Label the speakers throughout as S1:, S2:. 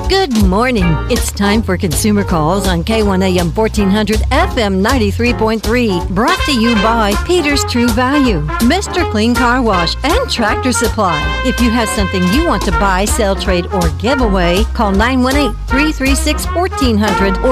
S1: Good morning. It's time for Consumer Calls on K1AM 1400 FM 93.3. Brought to you by Peter's True Value, Mr. Clean Car Wash, and Tractor Supply. If you have something you want to buy, sell, trade, or give away, call 918-336-1400 or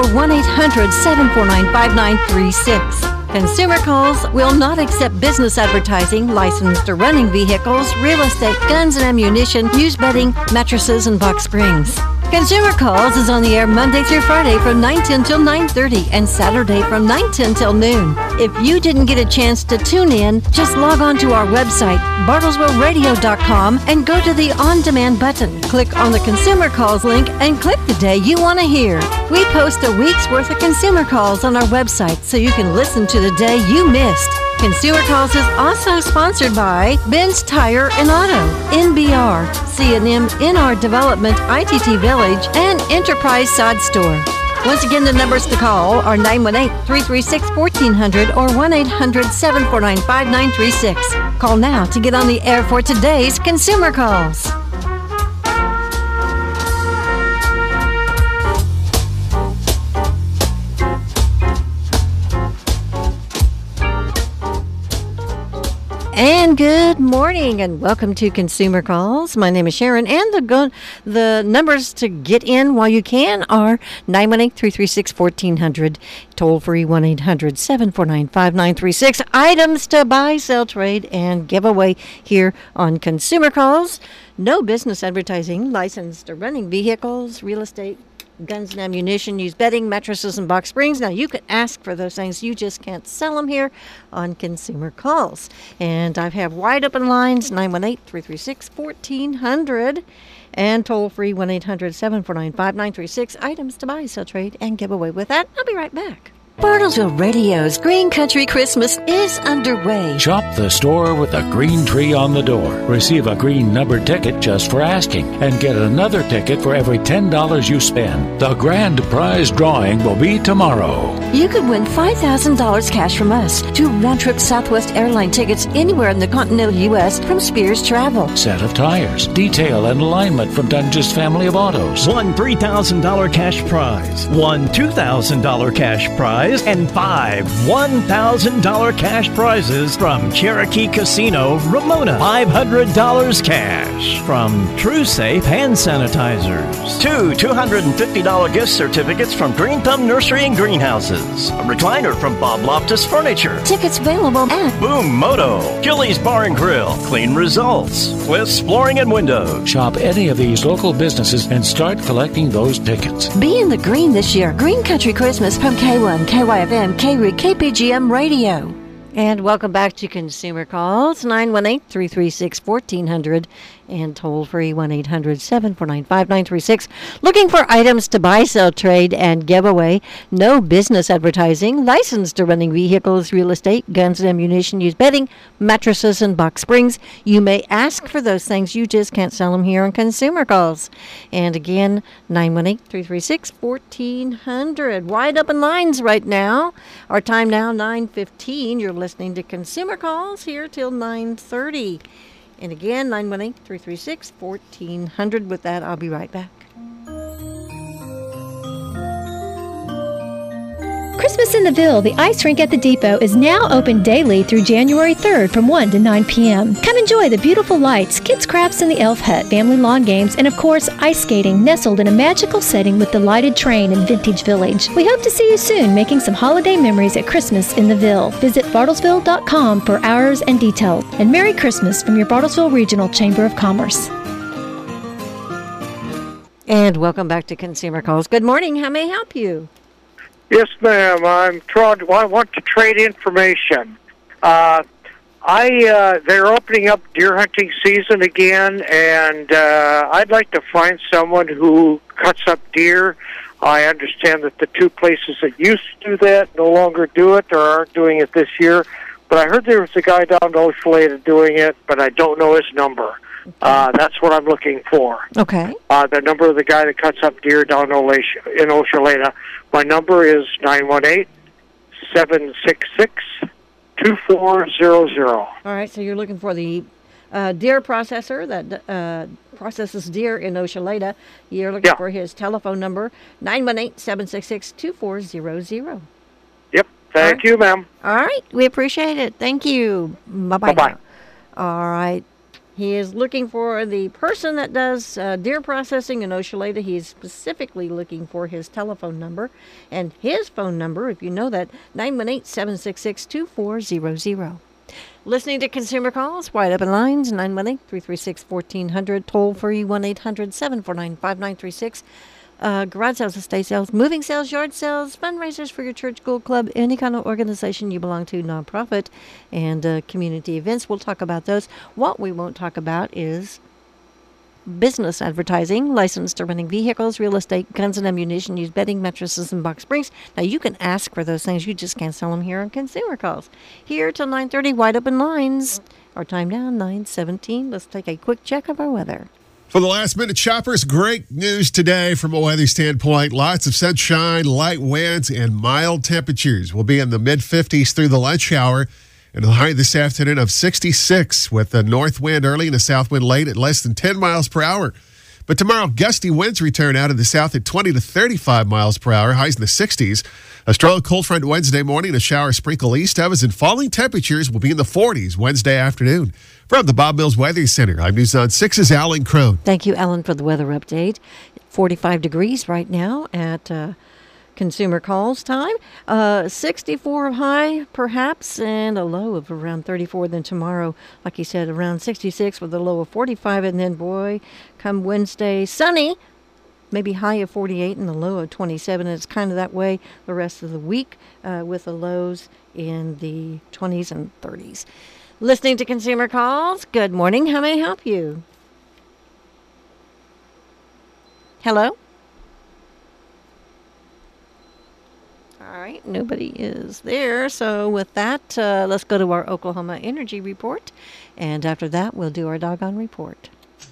S1: 1-800-749-5936. Consumer Calls will not accept business advertising, licensed or running vehicles, real estate, guns and ammunition, used bedding, mattresses, and box springs. Consumer Calls is on the air Monday through Friday from 9:10 till 9:30 and Saturday from 9:10 till noon. If you didn't get a chance to tune in, just log on to our website, bartlesvilleradio.com, and go to the On Demand button. Click on the Consumer Calls link and click the day you want to hear. We post a week's worth of Consumer Calls on our website so you can listen to the day you missed. Consumer Calls is also sponsored by Ben's Tire and Auto, NBR, C&M NR Development, ITT Village, and Enterprise Sod Store. Once again, the numbers to call are 918-336-1400 or 1-800-749-5936. Call now to get on the air for today's Consumer Calls. And good morning, and welcome to Consumer Calls. My name is Sharon, and the numbers to get in while you can are 918-336-1400, toll-free 1-800-749-5936. Items to buy, sell, trade, and give away here on Consumer Calls. No business advertising, licensed or running vehicles, real estate, guns and ammunition, used bedding, mattresses, and box springs. Now, you can ask for those things. You just can't sell them here on Consumer Calls. And I have wide open lines, 918-336-1400, and toll-free 1-800-749-5936. Items to buy, sell, trade, and give away. With that, I'll be right back. Bartlesville Radio's Green Country Christmas is underway.
S2: Shop the store with a green tree on the door. Receive a green numbered ticket just for asking, and get another ticket for every $10 you spend. The grand prize drawing will be tomorrow.
S1: You could win $5,000 cash from us, 2 round-trip Southwest airline tickets anywhere in the continental U.S. from Spears Travel.
S2: Set of tires, detail and alignment from Dunge's family of autos.
S3: One $3,000 cash prize, one $2,000 cash prize, and 5 $1,000 cash prizes from Cherokee Casino, Ramona. $500 cash from TrueSafe hand sanitizers. 2 $250 gift certificates from Green Thumb Nursery and Greenhouses. A recliner from Bob Loftus Furniture.
S1: Tickets available at
S3: Boom Moto, Gillies Bar and Grill, Clean Results, Cliffs Flooring and Windows.
S2: Shop any of these local businesses and start collecting those tickets.
S1: Be in the green this year. Green Country Christmas from K1, KYFM, KREG, KPGM Radio. And welcome back to Consumer Calls, 918-336-1400 and toll-free 1-800-749-5936. Looking for items to buy, sell, trade, and give away. No business advertising, licensed or running vehicles, real estate, guns and ammunition, used bedding, mattresses, and box springs. You may ask for those things. You just can't sell them here on Consumer Calls. And again, 918-336-1400. Wide open lines right now. Our time now, 9:15. You're listening to Consumer Calls here till 9:30. And again, 918-336-1400. With that, I'll be right back.
S4: Christmas in the Ville, the ice rink at the Depot, is now open daily through January 3rd from 1 to 9 p.m. Come enjoy the beautiful lights, kids' crafts in the Elf Hut, family lawn games, and of course, ice skating nestled in a magical setting with the lighted train in Vintage Village. We hope to see you soon making some holiday memories at Christmas in the Ville. Visit bartlesville.com for hours and details. And Merry Christmas from your Bartlesville Regional Chamber of Commerce.
S1: And welcome back to Consumer Calls. Good morning. How may I help you?
S5: Yes, ma'am. I want to trade information. They're opening up deer hunting season again, and I'd like to find someone who cuts up deer. I understand that the 2 places that used to do that no longer do it or aren't doing it this year. But I heard there was a guy down in Oshaleta doing it, but I don't know his number. That's what I'm looking for.
S1: Okay.
S5: The number of the guy that cuts up deer down in Oshaleta. My number is 918-766-2400.
S1: All right, so you're looking for the deer processor that processes deer in Oshaleta. You're looking for his telephone number, 918-766-2400.
S5: Yep. Thank you, ma'am.
S1: All right. We appreciate it. Thank you. Bye-bye.
S5: Bye-bye.
S1: All right. He is looking for the person that does deer processing in Oshaleta. He's specifically looking for his telephone number. And his phone number, if you know that, 918-766-2400. Listening to Consumer Calls, Wide Open Lines, 918-336-1400, toll-free 1-800-749-5936. Garage sales, estate sales, moving sales, yard sales, fundraisers for your church, school, club, any kind of organization you belong to, nonprofit, and community events. We'll talk about those. What we won't talk about is business advertising, licensed to running vehicles, real estate, guns and ammunition, used bedding, mattresses, and box springs. Now, you can ask for those things. You just can't sell them here on Consumer Calls. Here till 9:30, Wide Open Lines. Our time now, 9:17. Let's take a quick check of our weather.
S6: For the last-minute shoppers, great news today from a weather standpoint. Lots of sunshine, light winds, and mild temperatures. We'll be in the mid-50s through the lunch hour, and a high this afternoon of 66 with a north wind early and a south wind late at less than 10 miles per hour. But tomorrow, gusty winds return out of the south at 20 to 35 miles per hour, highs in the 60s. A strong cold front Wednesday morning, a shower sprinkle east of us, and falling temperatures will be in the 40s Wednesday afternoon. From the Bob Mills Weather Center, I'm News on 6's Alan Crone.
S1: Thank you, Alan, for the weather update. 45 degrees right now at Consumer Calls time. 64 high, perhaps, and a low of around 34. Then tomorrow, like you said, around 66 with a low of 45. And then, boy, come Wednesday, sunny, maybe high of 48 and a low of 27. And it's kind of that way the rest of the week with the lows in the 20s and 30s. Listening to Consumer Calls, good morning. How may I help you? Hello? All right, nobody is there. So with that, let's go to our Oklahoma Energy Report. And after that, we'll do our Doggone Report.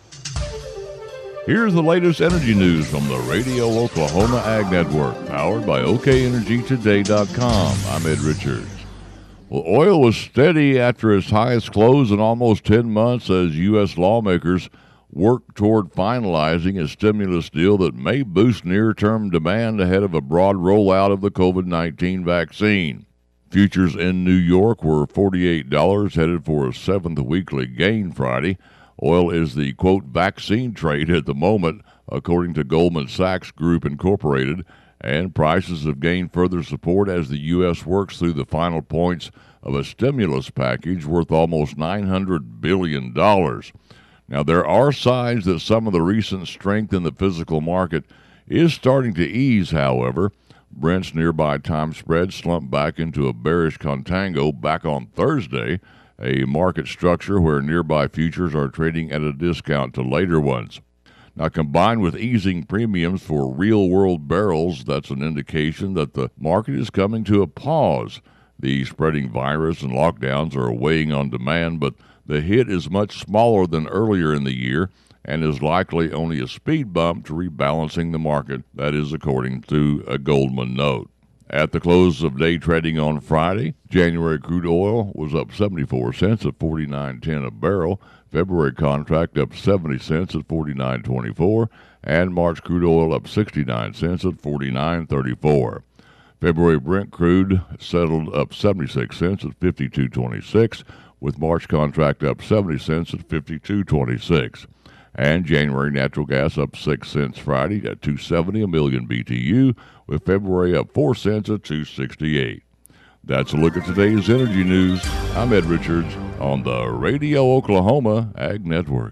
S7: Here's the latest energy news from the Radio Oklahoma Ag Network, powered by OKEnergyToday.com. I'm Ed Richards. Well, oil was steady after its highest close in almost 10 months as U.S. lawmakers work toward finalizing a stimulus deal that may boost near-term demand ahead of a broad rollout of the COVID-19 vaccine. Futures in New York were $48, headed for a seventh weekly gain Friday. Oil is the, quote, vaccine trade at the moment, according to Goldman Sachs Group Incorporated, and prices have gained further support as the U.S. works through the final points of a stimulus package worth almost $900 billion. Now, there are signs that some of the recent strength in the physical market is starting to ease, however. Brent's nearby time spread slumped back into a bearish contango back on Thursday, a market structure where nearby futures are trading at a discount to later ones. Now, combined with easing premiums for real-world barrels, that's an indication that the market is coming to a pause. The spreading virus and lockdowns are weighing on demand, but the hit is much smaller than earlier in the year and is likely only a speed bump to rebalancing the market. That is according to a Goldman note. At the close of day trading on Friday, January crude oil was up 74 cents at $49.10 a barrel, February contract up 70 cents at $49.24, and March crude oil up 69 cents at $49.34. February Brent crude settled up 76 cents at $52.26, with March contract up 70 cents at $52.26. And January natural gas up 6 cents Friday at $2.70 a million BTU, with February up 4 cents at $2.68. That's a look at today's energy news. I'm Ed Richards on the Radio Oklahoma Ag Network.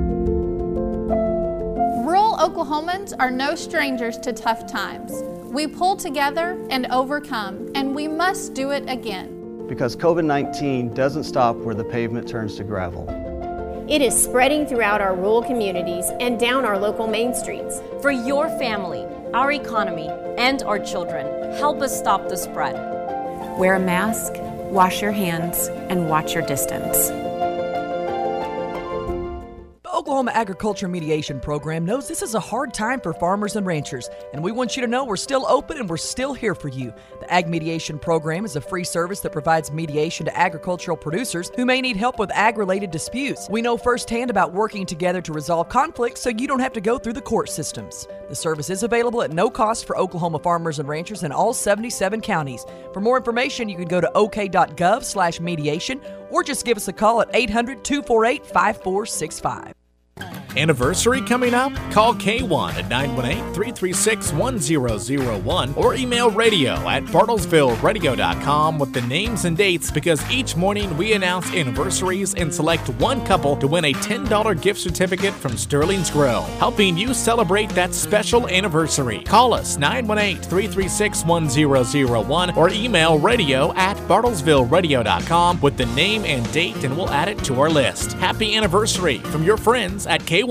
S8: Rural Oklahomans are no strangers to tough times. We pull together and overcome, and we must do it again.
S9: Because COVID-19 doesn't stop where the pavement turns to gravel.
S10: It is spreading throughout our rural communities and down our local main streets.
S11: For your family, our economy, and our children, help us stop the spread.
S12: Wear a mask, wash your hands, and watch your distance.
S13: Oklahoma Oklahoma Agriculture Mediation Program knows this is a hard time for farmers and ranchers, and we want you to know we're still open and we're still here for you. The Ag Mediation Program is a free service that provides mediation to agricultural producers who may need help with ag-related disputes. We know firsthand about working together to resolve conflicts so you don't have to go through the court systems. The service is available at no cost for Oklahoma farmers and ranchers in all 77 counties. For more information, you can go to ok.gov/mediation or just give us a call at 800-248-5465.
S14: Anniversary coming up? Call K1 at 918-336-1001 or email radio@bartlesvilleradio.com with the names and dates, because each morning we announce anniversaries and select one couple to win a $10 gift certificate from Sterling's Grill, helping you celebrate that special anniversary. Call us 918-336-1001 or email radio@bartlesvilleradio.com with the name and date, and we'll add it to our list. Happy anniversary from your friends at K1.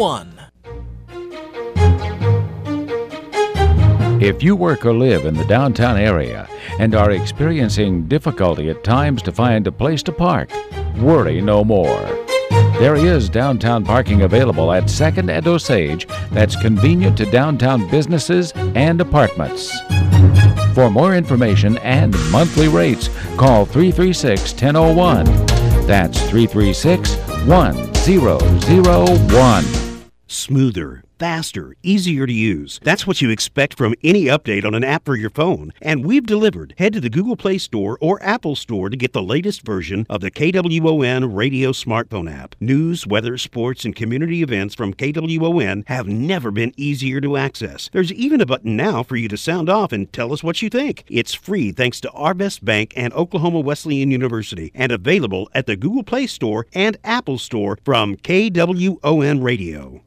S2: If you work or live in the downtown area and are experiencing difficulty at times to find a place to park, worry no more. There is downtown parking available at 2nd and Osage that's convenient to downtown businesses and apartments. For more information and monthly rates, call 336-1001. That's 336-1001.
S15: Smoother, faster, easier to use. That's what you expect from any update on an app for your phone. And we've delivered. Head to the Google Play Store or Apple Store to get the latest version of the KWON radio smartphone app. News, weather, sports, and community events from KWON have never been easier to access. There's even a button now for you to sound off and tell us what you think. It's free thanks to Arvest Bank and Oklahoma Wesleyan University, and available at the Google Play Store and Apple Store from KWON Radio.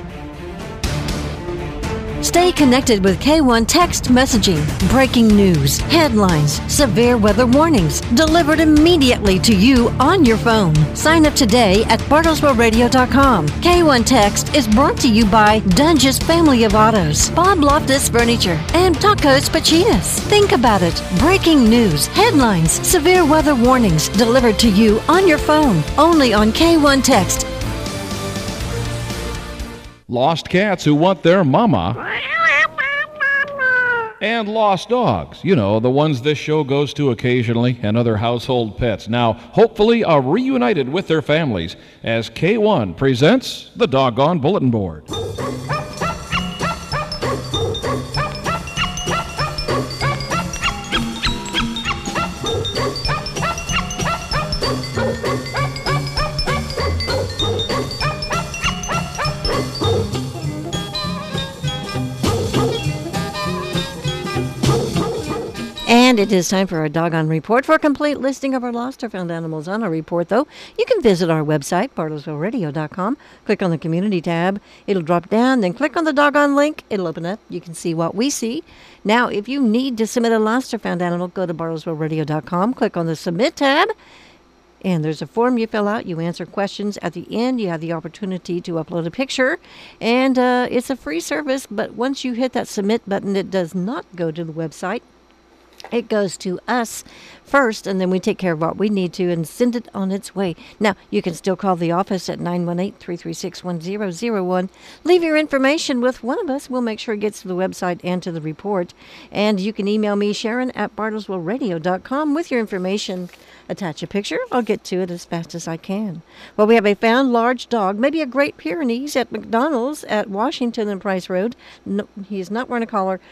S1: Stay connected with K1 text messaging, breaking news, headlines, severe weather warnings, delivered immediately to you on your phone. Sign up today at bartlesvilleradio.com. K1 Text is brought to you by Dunge's Family of Autos, Bob Loftus Furniture, and Tacos Pachitas. Think about it. Breaking news, headlines, severe weather warnings, delivered to you on your phone. Only on K1 Text.
S16: Lost cats who want their mama, and lost dogs, you know, the ones this show goes to occasionally, and other household pets, now hopefully are reunited with their families as K1 presents the Doggone Bulletin Board.
S1: And it is time for our Doggone Report. For a complete listing of our lost or found animals on our report, though, you can visit our website, bartlesvilleradio.com. Click on the Community tab. It'll drop down. Then click on the Doggone link. It'll open up. You can see what we see. Now, if you need to submit a lost or found animal, go to bartlesvilleradio.com. Click on the Submit tab. And there's a form you fill out. You answer questions. At the end, you have the opportunity to upload a picture. And it's a free service, but once you hit that Submit button, it does not go to the website. It goes to us first, and then we take care of what we need to and send it on its way. Now, you can still call the office at 918-336-1001. Leave your information with one of us. We'll make sure it gets to the website and to the report. And you can email me, Sharon, at bartlesvilleradio.com with your information. Attach a picture. I'll get to it as fast as I can. Well, we have a found large dog, maybe a Great Pyrenees, at McDonald's at Washington and Price Road. No, he is not wearing a collar.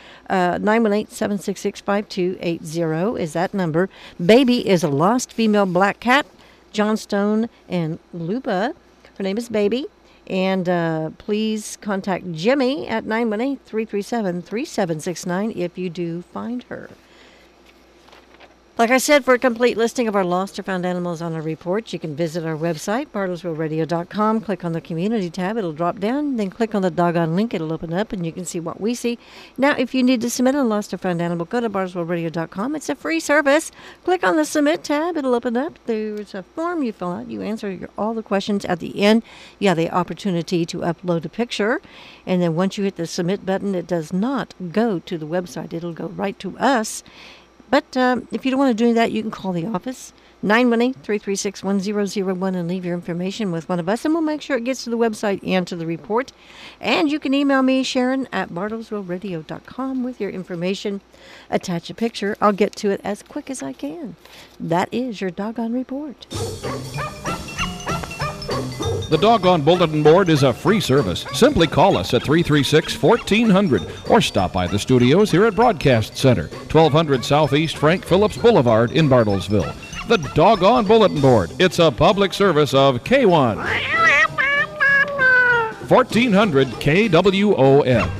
S1: 918-766-5280 is that number. Baby is a lost female black cat. Johnstone and Luba. Her name is Baby. And please contact Jimmy at 918-337-3769 if you do find her. Like I said, for a complete listing of our lost or found animals on our report, you can visit our website, bartlesvilleradio.com. Click on the Community tab. It'll drop down. Then click on the Doggone link. It'll open up, and you can see what we see. Now, if you need to submit a lost or found animal, go to bartlesvilleradio.com. It's a free service. Click on the Submit tab. It'll open up. There's a form you fill out. You answer all the questions. At the end, you have the opportunity to upload a picture. And then once you hit the Submit button, it does not go to the website. It'll go right to us. But if you don't want to do that, you can call the office, 918-336-1001 and leave your information with one of us, and we'll make sure it gets to the website and to the report. And you can email me, Sharon, at bartlesvilleradio.com with your information. Attach a picture. I'll get to it as quick as I can. That is your Doggone Report.
S16: The Doggone Bulletin Board is a free service. Simply call us at 336-1400 or stop by the studios here at Broadcast Center, 1200 Southeast Frank Phillips Boulevard in Bartlesville. The Doggone Bulletin Board. It's a public service of K1. 1400 KWOM.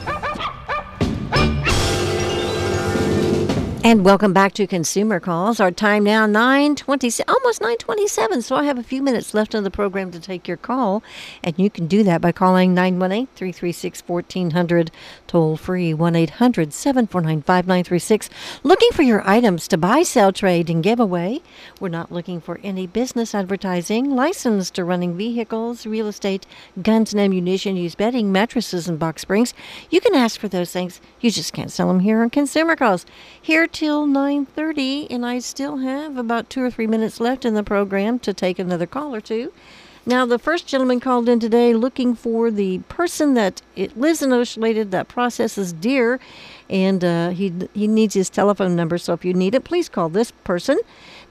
S1: And welcome back to Consumer Calls. Our time now, 9:20, almost 9:27, so I have a few minutes left on the program to take your call. And you can do that by calling 918-336-1400, toll-free 1-800-749-5936. Looking for your items to buy, sell, trade, and give away. We're not looking for any business advertising, licensed to running vehicles, real estate, guns and ammunition, used bedding, mattresses, and box springs. You can ask for those things. You just can't sell them here on Consumer Calls. Here till 9:30, and I still have about 2 or 3 minutes left in the program to take another call or two. Now, the first gentleman called in today looking for the person that lives in Ocean that processes deer, and he needs his telephone number, so if you need it, please call this person,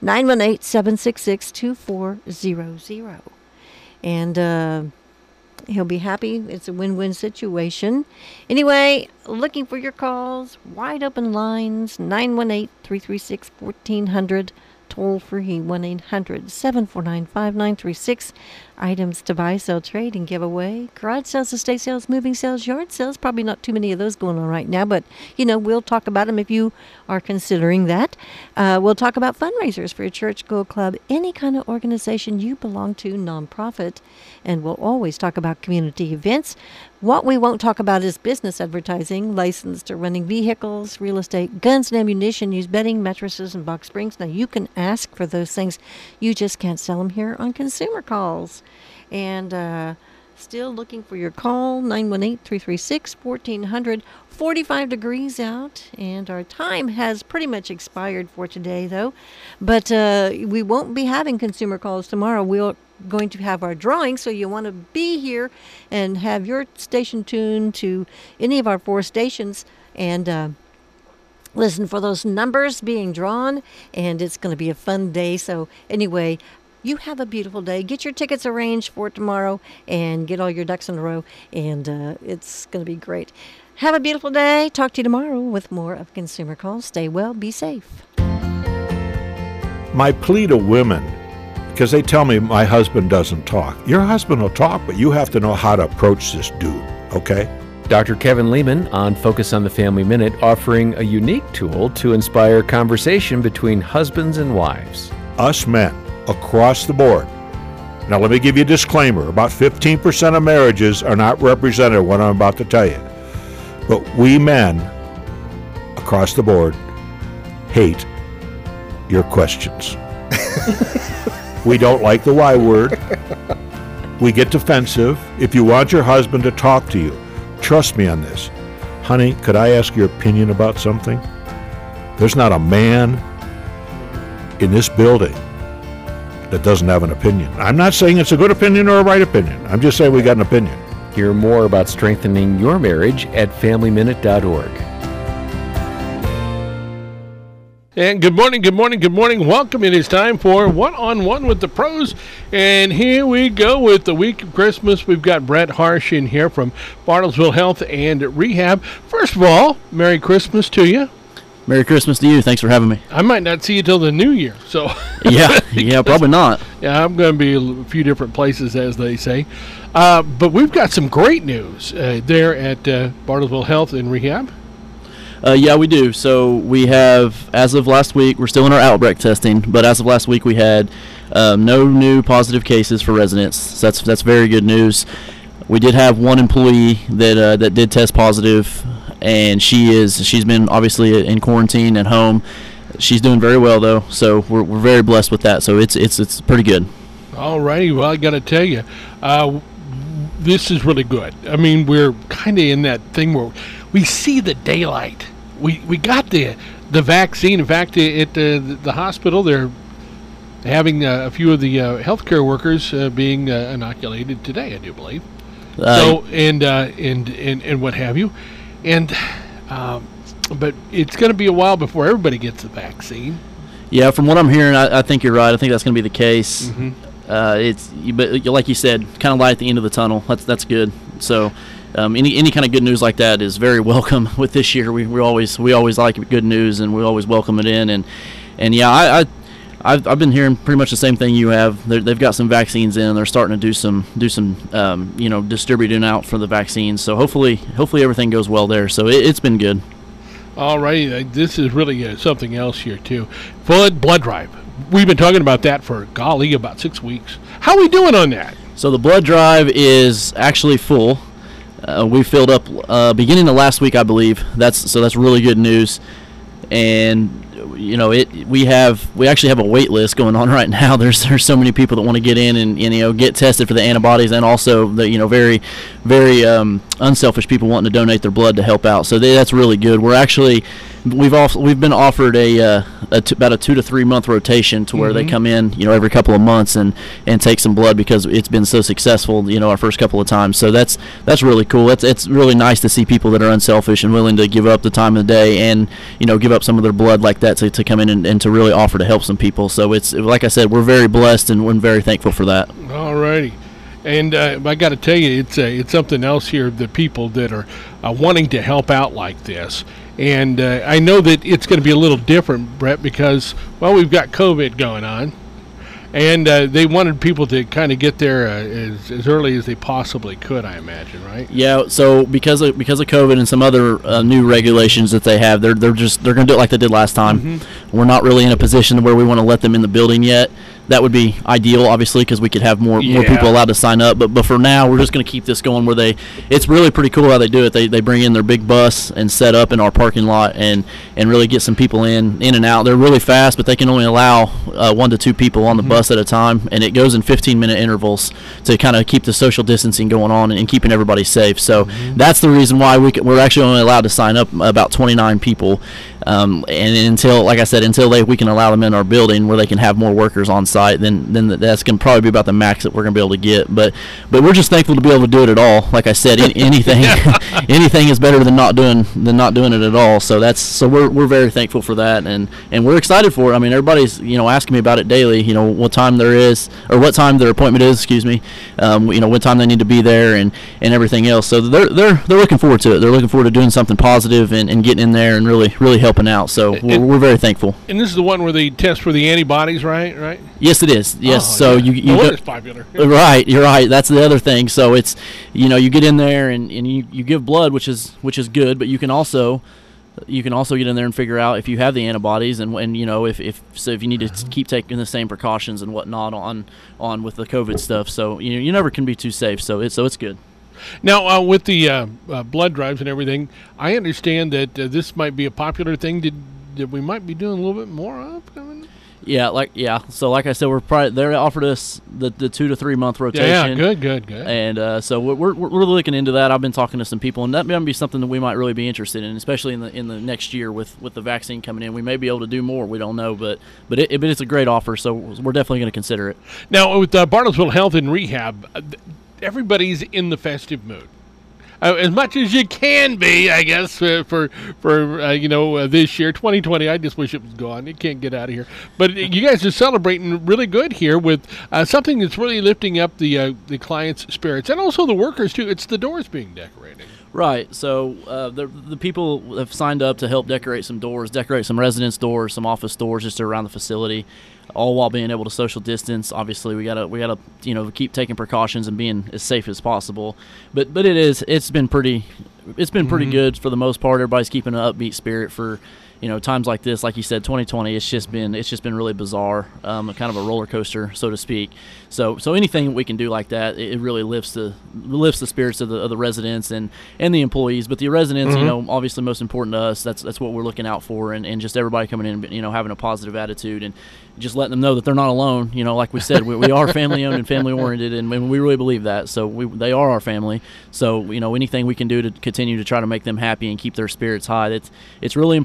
S1: 918-766-2400. And he'll be happy. It's a win-win situation. Anyway, looking for your calls. Wide open lines. 918-336-1400. Toll free 1-800-749-5936. Items to buy, sell, trade, and give away. Garage sales, estate sales, moving sales, yard sales. Probably not too many of those going on right now, but, we'll talk about them if you are considering that. We'll talk about fundraisers for your church, school, club, any kind of organization you belong to, nonprofit. And we'll always talk about community events. What we won't talk about is business advertising, licensed to running vehicles, real estate, guns and ammunition, used bedding, mattresses, and box springs. Now, you can ask for those things. You just can't sell them here on Consumer Calls. And still looking for your call, 918-336-1400. 45 degrees out, and our time has pretty much expired for today, though. But we won't be having Consumer Calls tomorrow. We're going to have our drawing, so you want to be here and have your station tuned to any of our 4 stations and listen for those numbers being drawn, and it's going to be a fun day. So anyway, you have a beautiful day. Get your tickets arranged for tomorrow and get all your ducks in a row, and it's going to be great. Have a beautiful day. Talk to you tomorrow with more of Consumer Calls. Stay well. Be safe.
S17: My plea to women, because they tell me my husband doesn't talk. Your husband will talk, but you have to know how to approach this dude, okay?
S18: Dr. Kevin Lehman on Focus on the Family Minute, offering a unique tool to inspire conversation between husbands and wives.
S17: Us men, across the board. Now let me give you a disclaimer. About 15% of marriages are not represented what I'm about to tell you. But we men, across the board, hate your questions. We don't like the Y word. We get defensive. If you want your husband to talk to you, trust me on this. Honey, could I ask your opinion about something? There's not a man in this building that doesn't have an opinion. I'm not saying it's a good opinion or a right opinion. I'm just saying we got an opinion.
S18: Hear more about strengthening your marriage at FamilyMinute.org.
S19: And good morning, good morning, good morning. Welcome. It is time for One-on-One with the Pros. And here we go with the week of Christmas. We've got Brett Harsh in here from Bartlesville Health and Rehab. First of all, Merry Christmas to you.
S20: Merry Christmas to you. Thanks for having me.
S19: I might not see you till the new year. So
S20: yeah, probably not.
S19: Yeah, I'm going to be a few different places, as they say. But we've got some great news there at Bartlesville Health and Rehab.
S20: Yeah, we do. So we have, as of last week, we're still in our outbreak testing, but as of last week we had no new positive cases for residents. So that's very good news. We did have one employee that did test positive, and she's been obviously in quarantine at home. She's doing very well though, so we're very blessed with that. So it's pretty good.
S19: All righty. Well, I got to tell you, this is really good. I mean, we're kind of in that thing where we see the daylight. We got the vaccine. In fact, at the hospital, they're having a few of the healthcare workers being inoculated today, I do believe. So and what have you, and but it's going to be a while before everybody gets the vaccine.
S20: Yeah, from what I'm hearing, I think you're right. I think that's going to be the case.
S19: Mm-hmm.
S20: But like you said, kind of light at the end of the tunnel. That's good. So any kind of good news like that is very welcome. With this year, we always like good news, and we always welcome it in. And yeah, I've been hearing pretty much the same thing you have. They've got some vaccines in, and they're starting to do some distributing out for the vaccines. So hopefully everything goes well there. So it's been good.
S19: All right, this is really something else here too. Blood drive. We've been talking about that for about 6 weeks. How are we doing on that?
S20: So the blood drive is actually full. We filled up beginning of last week, I believe. That's really good news. And we actually have a wait list going on right now. There's so many people that want to get in and get tested for the antibodies, and also the very very unselfish people wanting to donate their blood to help out. So that's really good. We've been offered about a 2 to 3 month rotation to where they come in every couple of months and take some blood, because it's been so successful our first couple of times. So that's really cool. It's really nice to see people that are unselfish and willing to give up the time of the day and give up some of their blood like that to come in and to really offer to help some people. So it's, like I said, we're very blessed and we're very thankful for that.
S19: All righty. And I got to tell you, it's something else here, the people that are wanting to help out like this. And I know that it's going to be a little different, Brett, because, well, we've got COVID going on. And they wanted people to kind of get there as early as they possibly could, I imagine, right?
S20: Yeah. So because of COVID and some other new regulations that they have, they're going to do it like they did last time.
S19: Mm-hmm.
S20: We're not really in a position where we want to let them in the building yet. That would be ideal, obviously, because we could have more people allowed to sign up. But for now, we're just going to keep this going. It's really pretty cool how they do it. They bring in their big bus and set up in our parking lot and really get some people in and out. They're really fast, but they can only allow 1 to 2 people on the bus at a time, and it goes in 15-minute intervals to kind of keep the social distancing going on and keeping everybody safe. So that's the reason why we're actually only allowed to sign up about 29 people. And until we can allow them in our building where they can have more workers on site, then that's going to probably be about the max that we're going to be able to get. But we're just thankful to be able to do it at all. Like I said, anything is better than not doing it at all. So we're very thankful for that, and we're excited for it. I mean, everybody's asking me about it daily. What time there is, or what time their appointment is. Excuse me. What time they need to be there and everything else. So they're looking forward to it. They're looking forward to doing something positive and getting in there and really helping out. So we're very thankful.
S19: And this is the one where they test for the antibodies, right?
S20: Yes, it is. Yes.
S19: Oh,
S20: you
S19: it's popular.
S20: Right. You're right. That's the other thing. So it's you get in there and you give blood, which is good, but you can also get in there and figure out if you have the antibodies and if you need to keep taking the same precautions and whatnot on with the COVID stuff. So you never can be too safe. So it's good.
S19: Now, with the blood drives and everything, I understand that this might be a popular thing that we might be doing a little bit more of.
S20: Yeah. So like I said, they offered us the 2 to 3 month rotation.
S19: Yeah, good.
S20: And so we're looking into that. I've been talking to some people, and that might be something that we might really be interested in, especially in the next year with the vaccine coming in. We may be able to do more. We don't know, but it's a great offer, so we're definitely going to consider it. Now
S19: with Bartlesville Health and Rehab, everybody's in the festive mood. As much as you can be, I guess, for this year, 2020. I just wish it was gone. It can't get out of here. But you guys are celebrating really good here with something that's really lifting up the clients' spirits and also the workers too. It's the doors being decorated.
S20: Right. So the people have signed up to help decorate some doors, decorate some residence doors, some office doors just around the facility, all while being able to social distance. Obviously, we gotta keep taking precautions and being as safe as possible. But it's been pretty good for the most part. Everybody's keeping an upbeat spirit for times like this. Like you said, 2020. It's just been really bizarre, kind of a roller coaster, so to speak. So anything we can do like that, it really lifts the spirits of the residents and the employees. But the residents, obviously most important to us. That's what we're looking out for, and just everybody coming in, having a positive attitude and just letting them know that they're not alone. Like we said, we are family owned and family oriented, and we really believe that. So they are our family. So anything we can do to continue to try to make them happy and keep their spirits high, it's really important. It's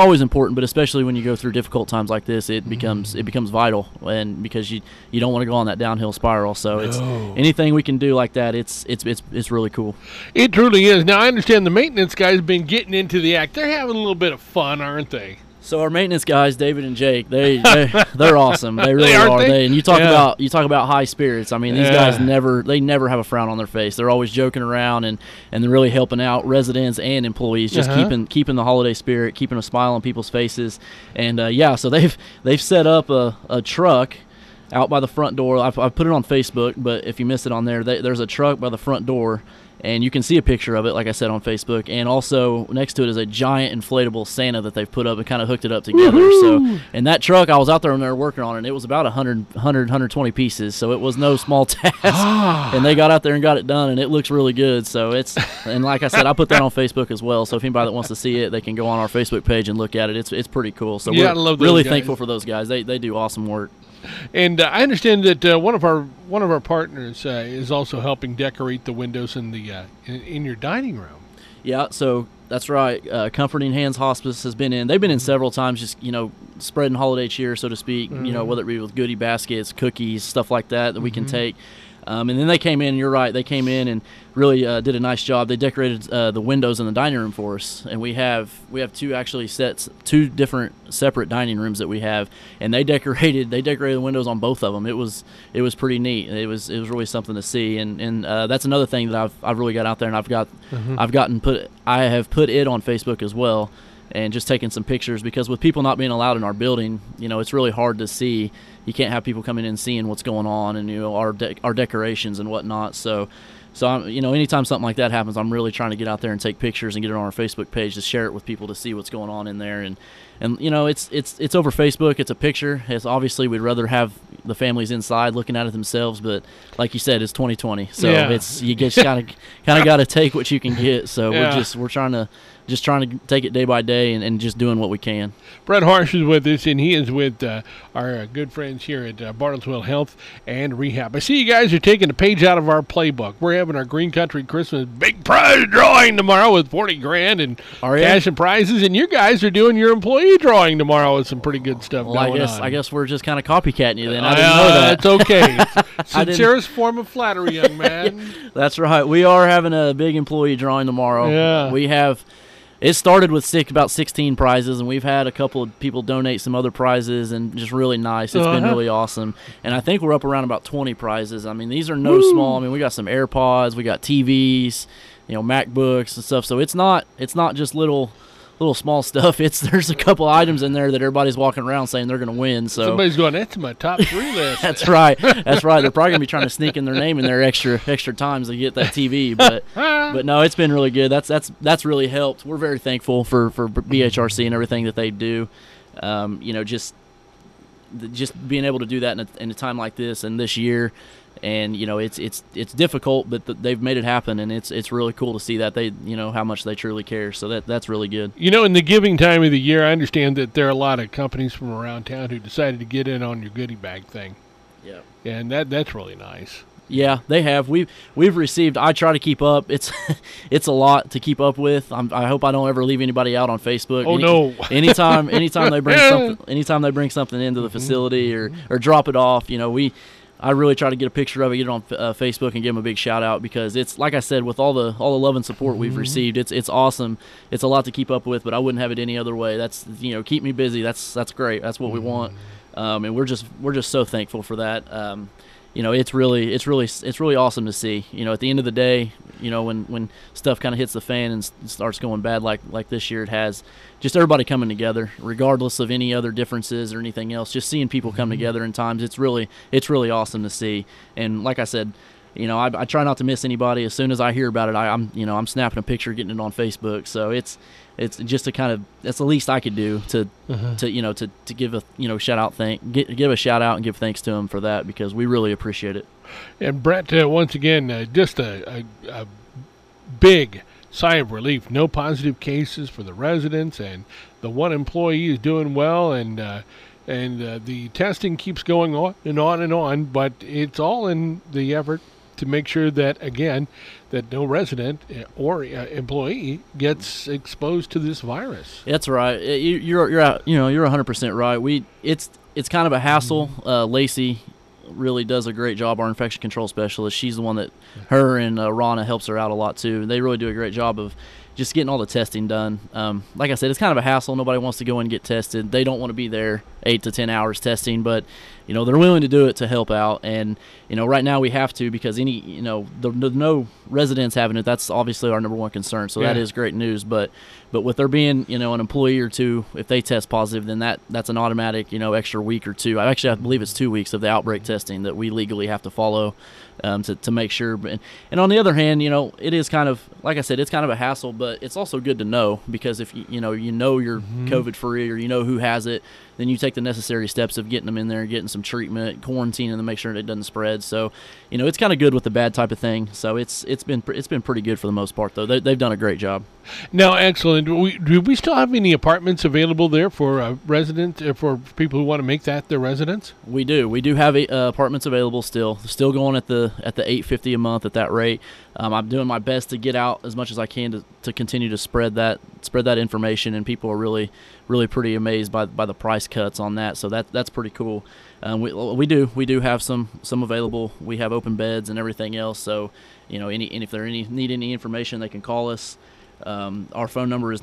S20: always important, but especially when you go through difficult times like this, it becomes vital, and because you don't want to go on that downhill spiral. So it's anything we can do like that. It's really cool.
S19: It truly is. Now I understand the maintenance guys have been getting into the act. They're having a little bit of fun, aren't they?
S20: So our maintenance guys, David and Jake, they're awesome. They really are. And you talk about high spirits. I mean, these guys never have a frown on their face. They're always joking around and they're really helping out residents and employees, just keeping the holiday spirit, keeping a smile on people's faces. And so they've set up a truck out by the front door. I've put it on Facebook, but if you missed it on there, there's a truck by the front door. And you can see a picture of it, like I said, on Facebook. And also next to it is a giant inflatable Santa that they've put up and kind of hooked it up together.
S19: Woo-hoo!
S20: So, and that truck, I was out there when they were working on it, and it was about 120 pieces. So it was no small task. And they got out there and got it done, and it looks really good. So and like I said, I put that on Facebook as well. So if anybody that wants to see it, they can go on our Facebook page and look at it. It's pretty cool. So we're really thankful for those guys. They do awesome work.
S19: And I understand that one of our partners is also helping decorate the windows in the in your dining room.
S20: Yeah, so that's right. Comforting Hands Hospice has been in. They've been in several times, just spreading holiday cheer, so to speak. Whether it be with goodie baskets, cookies, stuff like that we can take. And then they came in. You're right. They came in and really did a nice job. They decorated the windows in the dining room for us, and we have two different separate dining rooms that we have, and they decorated the windows on both of them. It was pretty neat. It was really something to see, and that's another thing that I've really got out there, and I have put it on Facebook as well. And just taking some pictures, because with people not being allowed in our building, it's really hard to see. You can't have people coming in and seeing what's going on, and our decorations and whatnot. So I'm, anytime something like that happens, I'm really trying to get out there and take pictures and get it on our Facebook page to share it with people to see what's going on in there. And it's over Facebook. It's a picture. It's obviously we'd rather have the families inside looking at it themselves, but like you said, it's 2020, so you just kind of got to take what you can get. So we're trying to take it day by day and just doing what we can.
S19: Brett Harsh is with us, and he is with our good friends here at Bartlesville Health and Rehab. I see you guys are taking a page out of our playbook. We're having our Green Country Christmas big prize drawing tomorrow with $40,000 and cash and prizes, and you guys are doing your employee drawing tomorrow with some pretty good stuff going on.
S20: I guess we're just kind of copycatting you then. I didn't know that.
S19: It's okay. Sincerest form of flattery, young man.
S20: That's right. We are having a big employee drawing tomorrow.
S19: Yeah.
S20: We have. It started with about 16 prizes, and we've had a couple of people donate some other prizes, and just really nice. It's been really awesome. And I think we're up around about 20 prizes. I mean, these are no small. I mean, we got some AirPods, we got TVs, MacBooks and stuff. So it's not just little small stuff. There's a couple items in there that everybody's walking around saying they're going to win. So
S19: somebody's going, that's my top 3 list.
S20: That's right. They're probably going to be trying to sneak in their name in there extra times to get that TV. But no, it's been really good. That's really helped. We're very thankful for BHRC and everything that they do. Just being able to do that in a time like this and this year. And it's difficult, but they've made it happen, and it's really cool to see that they how much they truly care. So that's really good.
S19: In the giving time of the year, I understand that there are a lot of companies from around town who decided to get in on your goodie bag thing.
S20: Yeah,
S19: and that's really nice.
S20: Yeah, they have. We've received. I try to keep up. It's a lot to keep up with. I hope I don't ever leave anybody out on Facebook.
S19: Oh no!
S20: anytime they bring something into the facility or drop it off, I really try to get a picture of it, get it on Facebook, and give them a big shout out, because it's like I said, with all the love and support we've received, it's awesome. It's a lot to keep up with, but I wouldn't have it any other way. That's keep me busy. That's great. That's what we want, and we're just so thankful for that. It's really awesome to see. At the end of the day, when stuff kind of hits the fan and starts going bad like this year it has, just everybody coming together, regardless of any other differences or anything else. Just seeing people come together in times, it's really awesome to see. And like I said, I try not to miss anybody. As soon as I hear about it, I'm snapping a picture, getting it on Facebook. So it's just that's the least I could do to give a shout out, give a shout out and give thanks to them for that, because we really appreciate it.
S19: And Brett, once again, just a big sigh of relief. No positive cases for the residents, and the one employee is doing well, and the testing keeps going on and on and on. But it's all in the effort to make sure that, again, that no resident or employee gets exposed to this virus.
S20: That's right. You're 100% right. It's kind of a hassle. Lacey really does a great job, our infection control specialist. She's the one that her and Rana helps her out a lot too. They really do a great job of just getting all the testing done. Like I said, it's kind of a hassle. Nobody wants to go in and get tested. They don't want to be there 8 to 10 hours testing, but they're willing to do it to help out. And right now we have to, because no residents having it, that's obviously our number one concern. So that is great news. But with there being an employee or two, if they test positive, then that's an automatic extra week or two. I believe it's 2 weeks of the outbreak testing that we legally have to follow to make sure. And on the other hand, it is kind of, like I said, it's kind of a hassle, but it's also good to know, because if you're COVID free, or who has it, then you take the necessary steps of getting them in there, getting some treatment, quarantining them, make sure it doesn't spread. So, it's kind of good with the bad type of thing. So it's been pretty good for the most part, though. They've done a great job.
S19: Now, excellent. Do we still have any apartments available there for residents, for people who want to make that their residence?
S20: We do. We do have apartments available still going at the $850 a month at that rate. I'm doing my best to get out as much as I can to continue to spread that information, and people are really pretty amazed by the price cuts on that. So that's pretty cool. We do have some available. We have open beds and everything else. So if there need any information, they can call us. Our phone number is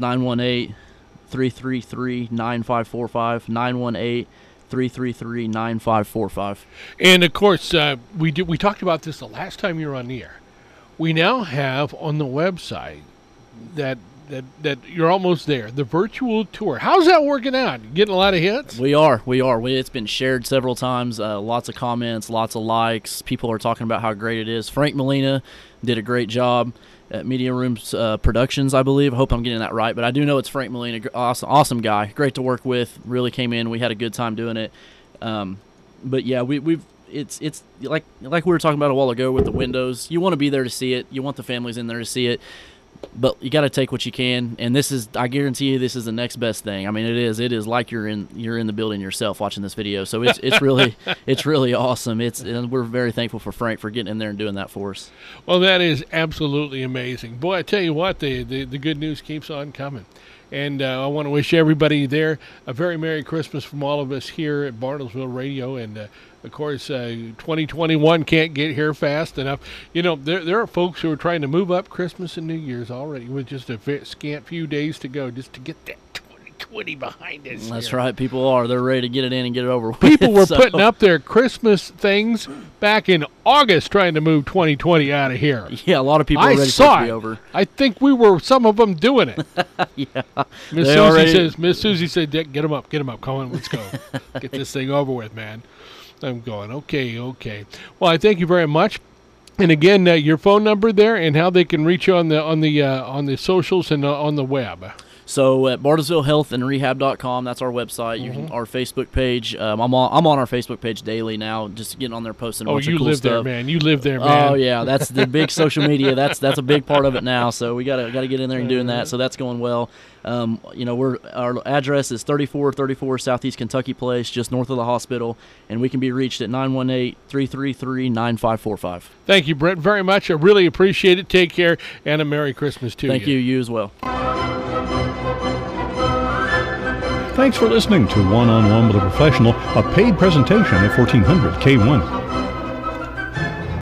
S20: 918-333-9545, 918-333-9545.
S19: And of course, we talked about this the last time you were on the air. We now have on the website that you're almost there, the virtual tour. How's that working out? Getting a lot of hits?
S20: We are. It's been shared several times. Lots of comments, lots of likes. People are talking about how great it is. Frank Molina did a great job at Media Rooms Productions, I believe. I hope I'm getting that right, but I do know it's Frank Molina. Awesome guy. Great to work with. Really came in. We had a good time doing it. But yeah, it's like we were talking about a while ago with the windows. You want to be there to see it. You want the families in there to see it. But you got to take what you can, and I guarantee you, this is the next best thing. I mean, it is like you're in the building yourself watching this video. So it's really awesome. And we're very thankful for Frank for getting in there and doing that for us.
S19: Well, that is absolutely amazing, boy. I tell you what, the good news keeps on coming. And I want to wish everybody there a very Merry Christmas from all of us here at Bartlesville Radio. And, of course, 2021 can't get here fast enough. There are folks who are trying to move up Christmas and New Year's already with just a scant few days to go just to get that 2020 behind us.
S20: That's right. People are. They're ready to get it in and get it over with.
S19: People were putting up their Christmas things back in August trying to move 2020 out of here.
S20: Yeah, a lot of people are ready for it to be over.
S19: I think we were some of them doing it.
S20: Yeah.
S19: Miss Susie said, get them up. Come on, let's go. Get this thing over with, man. I'm going, okay. Well, I thank you very much. And again, your phone number there and how they can reach you on the socials and on the web.
S20: So at BartlesvilleHealthAndRehab.com, that's our website. You can, our Facebook page. I'm on our Facebook page daily now, just getting on there posting a bunch of cool stuff.
S19: You live there, man.
S20: Oh yeah, that's the big social media. That's a big part of it now. So we gotta get in there and doing that. So that's going well. Our address is 3434 Southeast Kentucky Place, just north of the hospital, and we can be reached at 918-333-9545.
S19: Thank you, Brent, very much. I really appreciate it. Take care, and a Merry Christmas to you.
S20: Thank you. You as well.
S21: Thanks for listening to One-on-One with a Professional, a paid presentation of 1400 K1.